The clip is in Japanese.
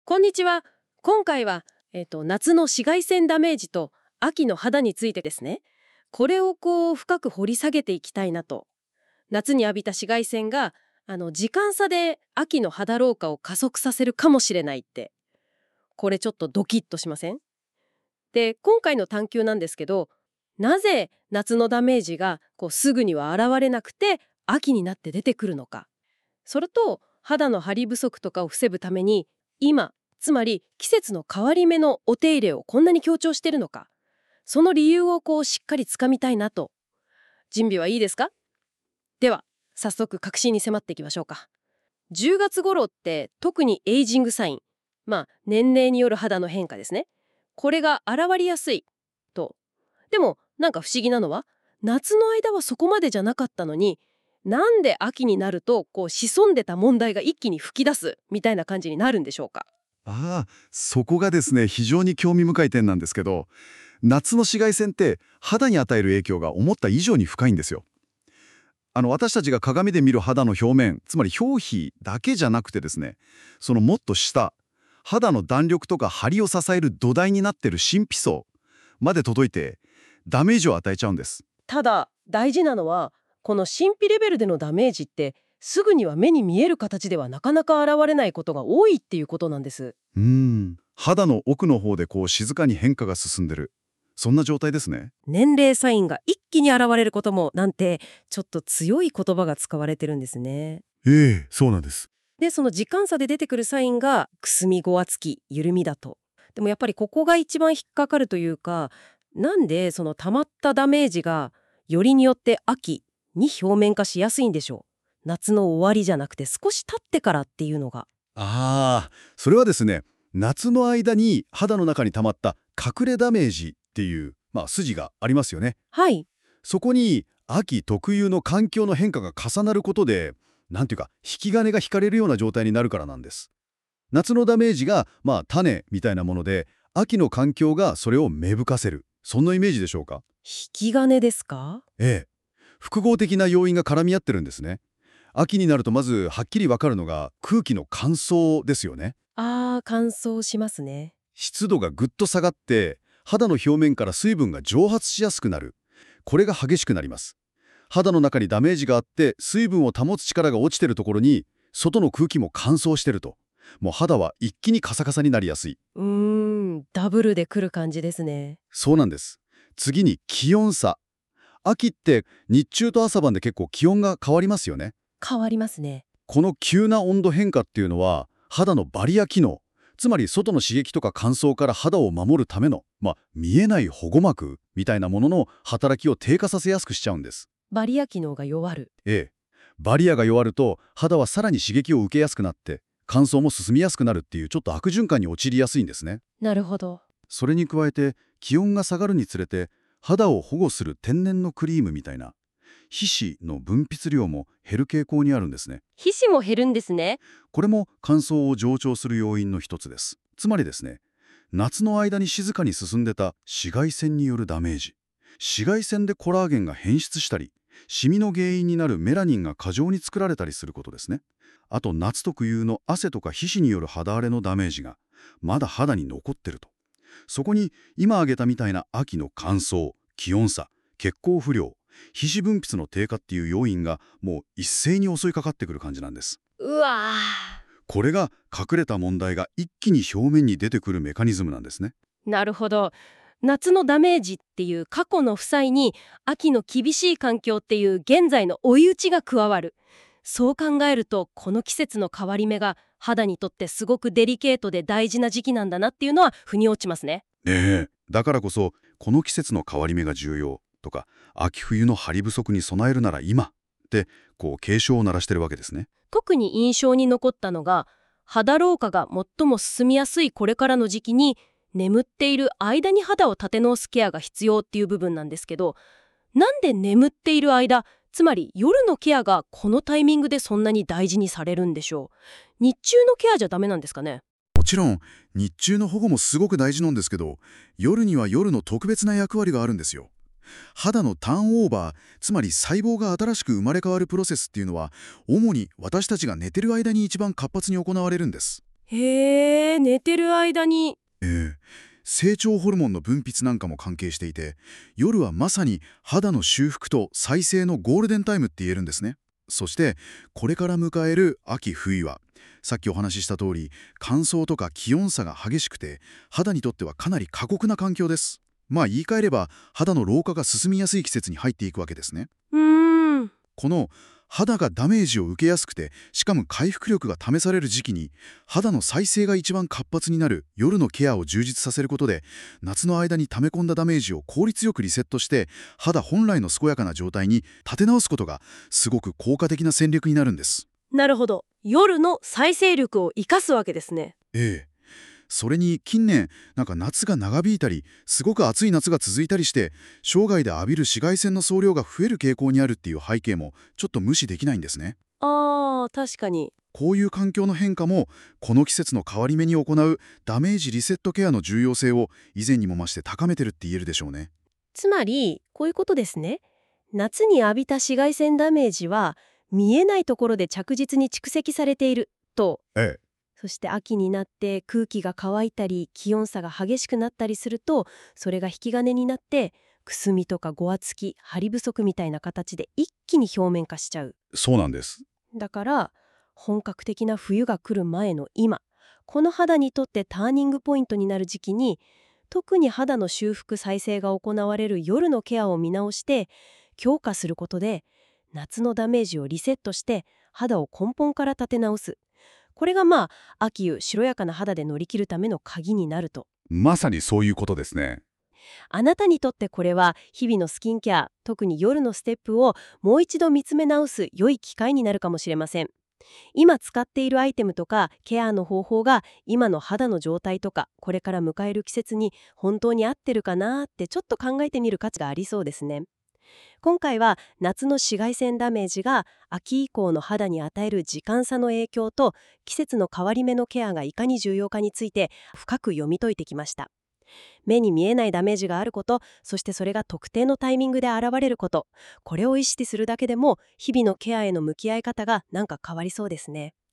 こんにちは。今回は、夏の紫外線ダメージと秋の肌についてですね。これを深く掘り下げていきたいなと。夏に浴びた紫外線が時間差で秋の肌老化を加速させるかもしれないって。これちょっとドキッとしません？で、今回の探究なんですけど、なぜ夏のダメージがすぐには現れなくて秋になって出てくるのか。それと肌の張り不足とかを防ぐために今、つまり季節の変わり目のお手入れをこんなに強調しているのか、その理由をしっかりつかみたいなと。準備はいいですか？では早速確信に迫っていきましょうか。10月頃って特にエイジングサイン、年齢による肌の変化ですね、これが現れやすいと。でもなんか不思議なのは、夏の間はそこまでじゃなかったのに、なんで秋になると潜んでた問題が一気に噴き出すみたいな感じになるんでしょうか。 そこがですね、非常に興味深い点なんですけど、夏の紫外線って肌に与える影響が思った以上に深いんですよ。私たちが鏡で見る肌の表面、つまり表皮だけじゃなくてですね、そのもっと下、肌の弾力とか張りを支える土台になっている真皮層まで届いて、ダメージを与えちゃうんです。 ただ大事なのは、この神秘レベルでのダメージってすぐには目に見える形ではなかなか現れないことが多いっていうことなんです。 肌の奥の方で静かに変化が進んでる。そんな状態ですね。 年齢サインが一気に現れることもなんて、ちょっと強い言葉が使われてるんですね。 そうなんです。 で、その時間差で出てくるサインがくすみ、ごわつき、緩みだと。でもやっぱりここが一番引っかかるというか、なんでその溜まったダメージがよりによって秋に表面化しやすいんでしょう。夏の終わりじゃなくて少し経ってからっていうのが。 それはですね、夏の間に肌の中に溜まった隠れダメージっていう、筋がありますよね。 はい。 そこに秋特有の環境の変化が重なることで、なんていうか、引き金が引かれるような状態になるからなんです。夏のダメージが、種みたいなもので、秋の環境がそれを芽吹かせる。そんなイメージでしょうか？ 引き金ですか？ ええ。複合的な要因が絡み合ってるんですね。秋になるとまずはっきりわかるのが空気の乾燥ですよね。 乾燥しますね。 湿度がぐっと下がって肌の表面から水分が蒸発しやすくなる。これが激しくなります。肌の中にダメージがあって水分を保つ力が落ちてるところに外の空気も乾燥してると、もう肌は一気にカサカサになりやすい。 ダブルで来る感じですね。 そうなんです。次に気温差。秋って日中と朝晩で結構気温が変わりますよね。 変わりますね。 この急な温度変化っていうのは肌のバリア機能、つまり外の刺激とか乾燥から肌を守るための、見えない保護膜みたいなものの働きを低下させやすくしちゃうんです。 バリア機能が弱る。 バリアが弱ると肌はさらに刺激を受けやすくなって乾燥も進みやすくなるっていうちょっと悪循環に陥りやすいんですね。 なるほど。 それに加えて気温が下がるにつれて肌を保護する天然のクリームみたいな皮脂の分泌量も減る傾向にあるんですね。 皮脂も減るんですね。 これも乾燥を助長する要因の一つです。つまりですね、夏の間に静かに進んでた紫外線によるダメージ、紫外線でコラーゲンが変質したり、シミの原因になるメラニンが過剰に作られたりすることですね。あと夏特有の汗とか皮脂による肌荒れのダメージがまだ肌に残ってると。そこに今挙げたみたいな秋の乾燥、気温差、血行不良、皮脂分泌の低下っていう要因がもう一斉に襲いかかってくる感じなんです。 うわこれが隠れた問題が一気に表面に出てくるメカニズムなんですね。 ー、なるほど。夏のダメージっていう過去の負債に秋の厳しい環境っていう現在の追い打ちが加わる。そう考えるとこの季節の変わり目が肌にとってすごくデリケートで大事な時期なんだなっていうのは腑に落ちますね。 だからこそこの季節の変わり目が重要とか、秋冬の張り不足に備えるなら今って警鐘を鳴らしてるわけですね。 特に印象に残ったのが、肌老化が最も進みやすいこれからの時期に眠っている間に肌を立て直すケアが必要っていう部分なんですけど、なんで眠っている間、つまり夜のケアがこのタイミングでそんなに大事にされるんでしょう。日中のケアじゃダメなんですかね。 もちろん日中の保護もすごく大事なんですけど、夜には夜の特別な役割があるんですよ。肌のターンオーバー、つまり細胞が新しく生まれ変わるプロセスっていうのは主に私たちが寝てる間に一番活発に行われるんです。 へえ、寝てる間に。 ええ、成長ホルモンの分泌なんかも関係していて、夜はまさに肌の修復と再生のゴールデンタイムって言えるんですね。そしてこれから迎える秋冬は、さっきお話しした通り乾燥とか気温差が激しくて、肌にとってはかなり過酷な環境です。まあ言い換えれば肌の老化が進みやすい季節に入っていくわけですね。 うーん。 この肌がダメージを受けやすくて、しかも回復力が試される時期に、肌の再生が一番活発になる夜のケアを充実させることで、夏の間に溜め込んだダメージを効率よくリセットして、肌本来の健やかな状態に立て直すことが、すごく効果的な戦略になるんです。 なるほど。夜の再生力を生かすわけですね。 ええ。それに近年、夏が長引いたり、すごく暑い夏が続いたりして、生涯で浴びる紫外線の総量が増える傾向にあるっていう背景も、ちょっと無視できないんですね。 ああ、確かに。 こういう環境の変化も、この季節の変わり目に行うダメージリセットケアの重要性を以前にも増して高めてるって言えるでしょうね。 つまり、こういうことですね。夏に浴びた紫外線ダメージは、見えないところで着実に蓄積されていると。 ええ。 そして秋になって空気が乾いたり気温差が激しくなったりすると、それが引き金になってくすみとかごわつき、張り不足みたいな形で一気に表面化しちゃう。 そうなんです。 だから本格的な冬が来る前の今、この肌にとってターニングポイントになる時期に、特に肌の修復再生が行われる夜のケアを見直して強化することで、夏のダメージをリセットして肌を根本から立て直す。これが秋冬白やかな肌で乗り切るための鍵になると。 まさにそういうことですね。 あなたにとってこれは日々のスキンケア、特に夜のステップをもう一度見つめ直す良い機会になるかもしれません。今使っているアイテムとかケアの方法が今の肌の状態とかこれから迎える季節に本当に合ってるかなってちょっと考えてみる価値がありそうですね。今回は夏の紫外線ダメージが秋以降の肌に与える時間差の影響と季節の変わり目のケアがいかに重要かについて深く読み解いてきました。目に見えないダメージがあること、そしてそれが特定のタイミングで現れること、これを意識するだけでも日々のケアへの向き合い方が変わりそうですね。